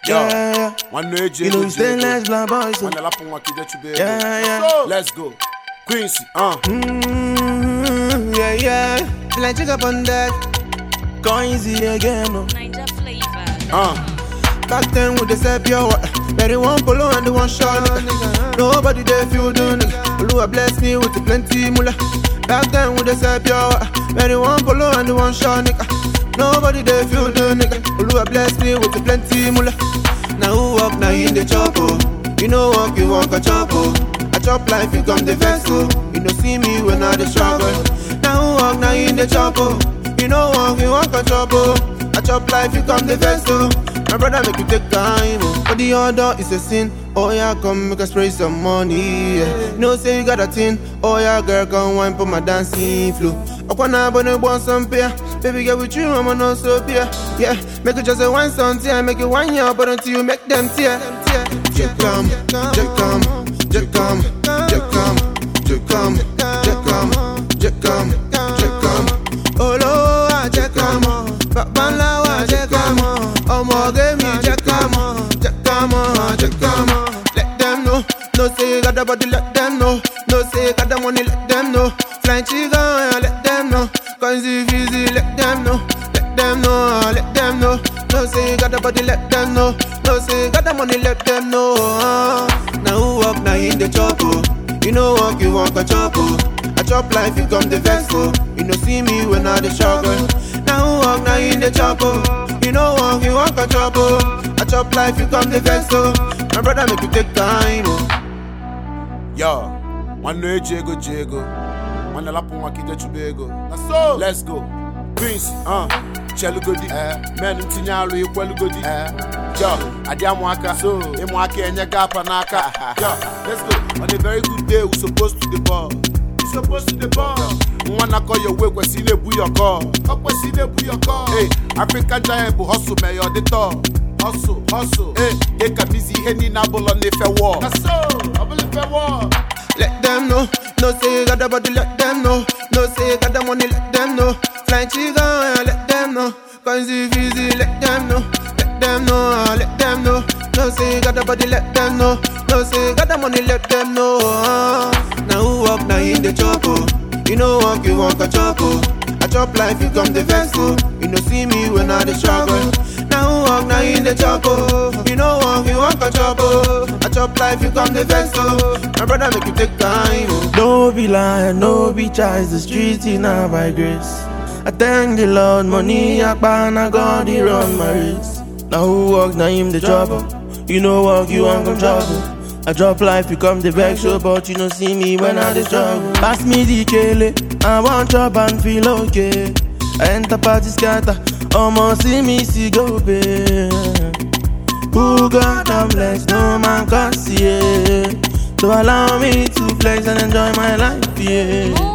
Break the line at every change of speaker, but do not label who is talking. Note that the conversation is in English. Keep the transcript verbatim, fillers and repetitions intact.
Yeah, yeah.
One no age,
You know, stainless black boys.
One lap on what you get to be.
Yeah, yeah.
Let's go. Quincy, uh.
Mm, yeah, yeah. Like chick up on deck. Coinsy again, no.
Niger flavor.
Uh.
Back then with the step yo, very one polo and the one shot. Nigga. Nobody there feel the nigga. Lua bless me with the plenty mula. Back then with the step yo, very one polo and the one shot nigga. Nobody there feel the nigga. Lua bless me with the plenty mula. Now who walk now in the chopper? You know walk you walk a chopper. I chop life you come the vessel. You know see me when I the struggle. Now who walk now in the chopper? You know walk you walk a chopper. I chop life you come the vessel. My brother make you take time, oh. But the order is a sin. Oh yeah, come make us spray some money. Yeah. You know say you got a tin. Oh yeah, girl, come wine for my dancing flow. Okwana bonne want some beer. Baby get with you, I'm not so beer. Yeah, make you just a wine some tear. Make you wine your but until you make them tear. Just come, just come, just come, just come, just come, just come, just come, just come. Oh Lord, just come. Babala, just come. Omo give me just come, just come, just come. Let them know, no say you got the body, let them know. No say you got the money, let them know. Flying chicken, let them know. Cause if easy, let them know. Let them know, let them know. No say you got the body, let them know. No say you got the money, let them know. Now who walk now in the chopper? You know walk, you walk a chopper. I chop life, you come the vessel. You know see me when I the struggle. Now who walk now in the chopper? You know walk, you walk a chopper. I chop life, you come the vessel. My brother make you take time, oh.
Yo, one no age, go, Jago. One lap on what you get to be. That's all. Let's go. Quincy, uh. Chelu godi, eh. Men in Tinyalo, you well godi, eh. Yo, Adiam Waka, so, Imwaki and Yagapa Naka. Yo, let's go. On a very good day, we're supposed to the ball. We're supposed to the ball. Wanna call your way, we're seeing a booyah call. We're seeing a booyah call. Hey, African giant, but hustle, man, you're the top. Hustle, hustle. Hey, they can be see any nabble on the fair wall. That's so, I believe fair wall.
Let them know, no say you got the body, let them know. No say you got the money, let them know. Flying chicken, let them know. Cause if easy, let them know. Let them know, let them know. No say you got the body, let them know. No say you got the money, let them know. Now who walk now in the chopper? You know walk, you walk a chopper. I chop life, you come the vessel. You know see me when I the struggle. Now who walk now in the chopper? You know walk, you walk a chopper. I chop life, you come the vessel. My brother make you take time, oh.
No be lie, no be choice, the streets in now by grace. I thank the Lord, money I ban, I got it run my race. Now who walk, now him the trouble. You know walk, you want come trouble. I drop life, become the vex show, but you don't see me when I the struggle. Pass me the kele, I want chop and feel okay. I enter party scatter, almost see me see go pay. Who got them blessed, no man can see it. So allow me to flex and enjoy my life, yeah.